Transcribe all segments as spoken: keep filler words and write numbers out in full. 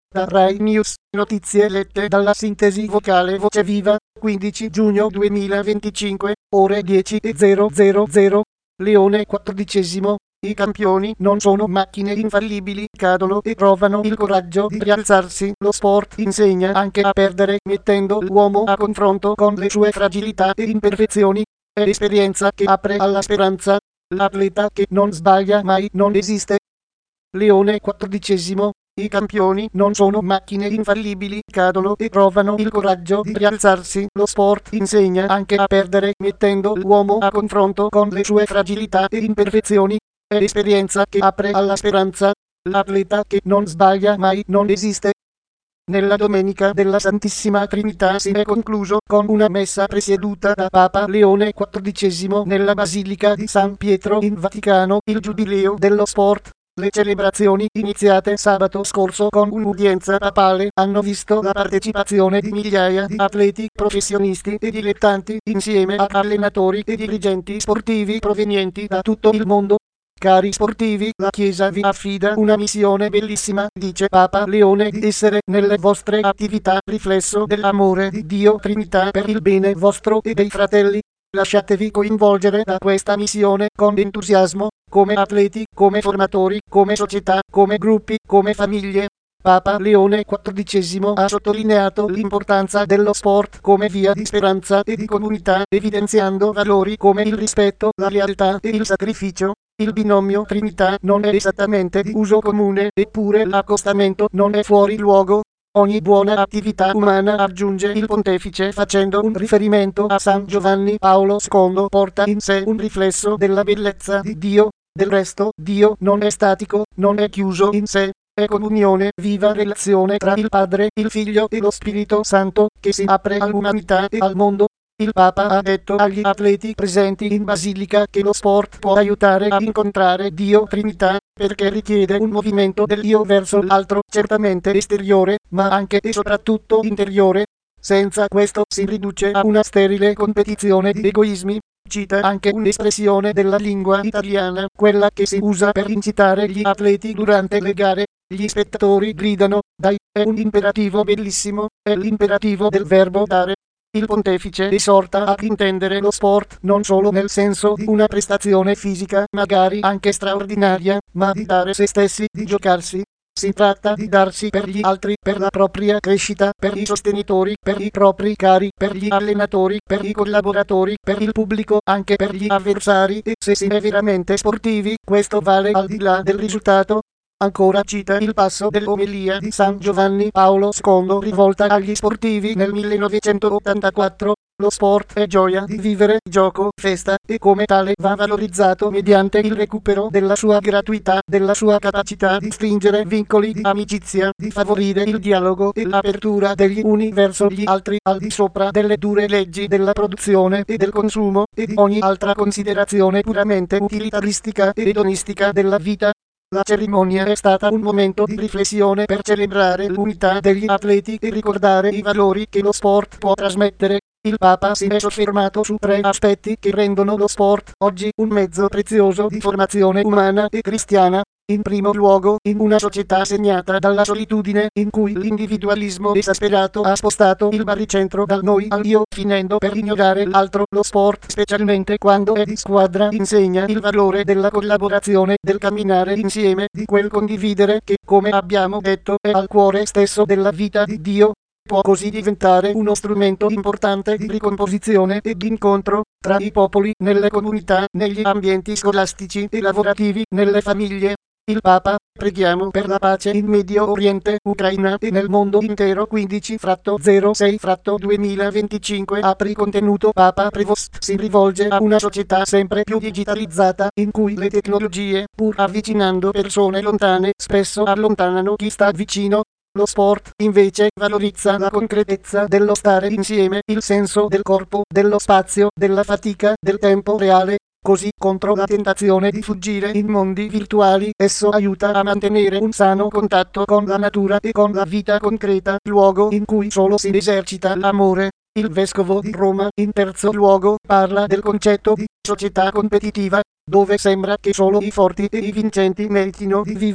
Da Rai News, notizie lette dalla sintesi vocale Voce Viva, quindici giugno duemilaventicinque, ore dieci e zero zero zero. Leone quattordicesimo. I campioni non sono macchine infallibili, cadono e trovano il coraggio di rialzarsi. Lo sport insegna anche a perdere, mettendo l'uomo a confronto con le sue fragilità e imperfezioni. È l'esperienza che apre alla speranza. L'atleta che non sbaglia mai non esiste. Leone quattordicesimo. I campioni non sono macchine infallibili, cadono e trovano il coraggio di rialzarsi. Lo sport insegna anche a perdere, mettendo l'uomo a confronto con le sue fragilità e imperfezioni. È l'esperienza che apre alla speranza. L'atleta che non sbaglia mai non esiste. Nella domenica della Santissima Trinità si è concluso con una messa presieduta da Papa Leone quattordicesimo nella Basilica di San Pietro in Vaticano, il Giubileo dello Sport. Le celebrazioni, iniziate sabato scorso con un'udienza papale, hanno visto la partecipazione di migliaia di atleti, professionisti e dilettanti, insieme ad allenatori e dirigenti sportivi provenienti da tutto il mondo. Cari sportivi, la Chiesa vi affida una missione bellissima, dice Papa Leone, di essere nelle vostre attività riflesso dell'amore di Dio Trinità per il bene vostro e dei fratelli. Lasciatevi coinvolgere da questa missione con entusiasmo, come atleti, come formatori, come società, come gruppi, come famiglie. Papa Leone quattordicesimo ha sottolineato l'importanza dello sport come via di speranza e di comunità, evidenziando valori come il rispetto, la lealtà e il sacrificio. Il binomio Trinità non è esattamente di uso comune, eppure l'accostamento non è fuori luogo. Ogni buona attività umana, aggiunge il pontefice facendo un riferimento a San Giovanni Paolo secondo, porta in sé un riflesso della bellezza di Dio. Del resto, Dio non è statico, non è chiuso in sé, è comunione, viva relazione tra il Padre, il Figlio e lo Spirito Santo, che si apre all'umanità e al mondo. Il Papa ha detto agli atleti presenti in Basilica che lo sport può aiutare a incontrare Dio Trinità, perché richiede un movimento dell'io verso l'altro, certamente esteriore, ma anche e soprattutto interiore. Senza questo si riduce a una sterile competizione di egoismi. Cita anche un'espressione della lingua italiana, quella che si usa per incitare gli atleti durante le gare. Gli spettatori gridano, dai, è un imperativo bellissimo, è l'imperativo del verbo dare. Il pontefice esorta ad intendere lo sport non solo nel senso di una prestazione fisica, magari anche straordinaria, ma di dare se stessi, di giocarsi. Si tratta di darsi per gli altri, per la propria crescita, per i sostenitori, per i propri cari, per gli allenatori, per i collaboratori, per il pubblico, anche per gli avversari e se si è veramente sportivi, questo vale al di là del risultato. Ancora cita il passo dell'omelia di San Giovanni Paolo secondo rivolta agli sportivi nel millenovecentottantaquattro. Lo sport è gioia di vivere, gioco, festa, e come tale va valorizzato mediante il recupero della sua gratuità, della sua capacità di stringere vincoli di amicizia, di favorire il dialogo e l'apertura degli uni verso gli altri, al di sopra delle dure leggi della produzione e del consumo, e di ogni altra considerazione puramente utilitaristica e edonistica della vita. La cerimonia è stata un momento di riflessione per celebrare l'unità degli atleti e ricordare i valori che lo sport può trasmettere. Il Papa si è soffermato su tre aspetti che rendono lo sport oggi un mezzo prezioso di formazione umana e cristiana. In primo luogo, in una società segnata dalla solitudine, in cui l'individualismo esasperato ha spostato il baricentro dal noi al io, finendo per ignorare l'altro, lo sport, specialmente quando è di squadra, insegna il valore della collaborazione, del camminare insieme, di quel condividere che, come abbiamo detto, è al cuore stesso della vita di Dio. Può così diventare uno strumento importante di ricomposizione e di incontro tra i popoli, nelle comunità, negli ambienti scolastici e lavorativi, nelle famiglie. Il Papa, preghiamo per la pace in Medio Oriente, Ucraina e nel mondo intero. quindici zero sei duemilaventicinque. Apri contenuto. Papa Prevost si rivolge a una società sempre più digitalizzata, in cui le tecnologie, pur avvicinando persone lontane, spesso allontanano chi sta vicino. Lo sport, invece, valorizza la concretezza dello stare insieme, il senso del corpo, dello spazio, della fatica, del tempo reale. Così, contro la tentazione di fuggire in mondi virtuali, esso aiuta a mantenere un sano contatto con la natura e con la vita concreta, luogo in cui solo si esercita l'amore. Il Vescovo di Roma, in terzo luogo, parla del concetto di società competitiva, dove sembra che solo i forti e i vincenti meritino di vivere.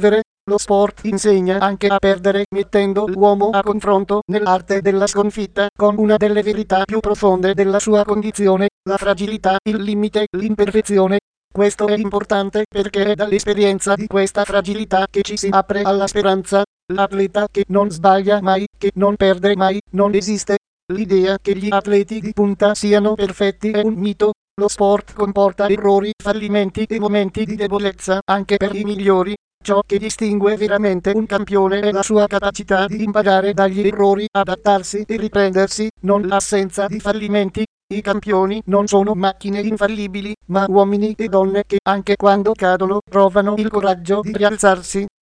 Lo sport insegna anche a perdere, mettendo l'uomo a confronto nell'arte della sconfitta con una delle verità più profonde della sua condizione, la fragilità, il limite, l'imperfezione. Questo è importante perché è dall'esperienza di questa fragilità che ci si apre alla speranza. L'atleta che non sbaglia mai, che non perde mai, non esiste. L'idea che gli atleti di punta siano perfetti è un mito. Lo sport comporta errori, fallimenti e momenti di debolezza anche per i migliori. Ciò che distingue veramente un campione è la sua capacità di imparare dagli errori, adattarsi e riprendersi, non l'assenza di fallimenti. I campioni non sono macchine infallibili, ma uomini e donne che anche quando cadono trovano il coraggio di rialzarsi.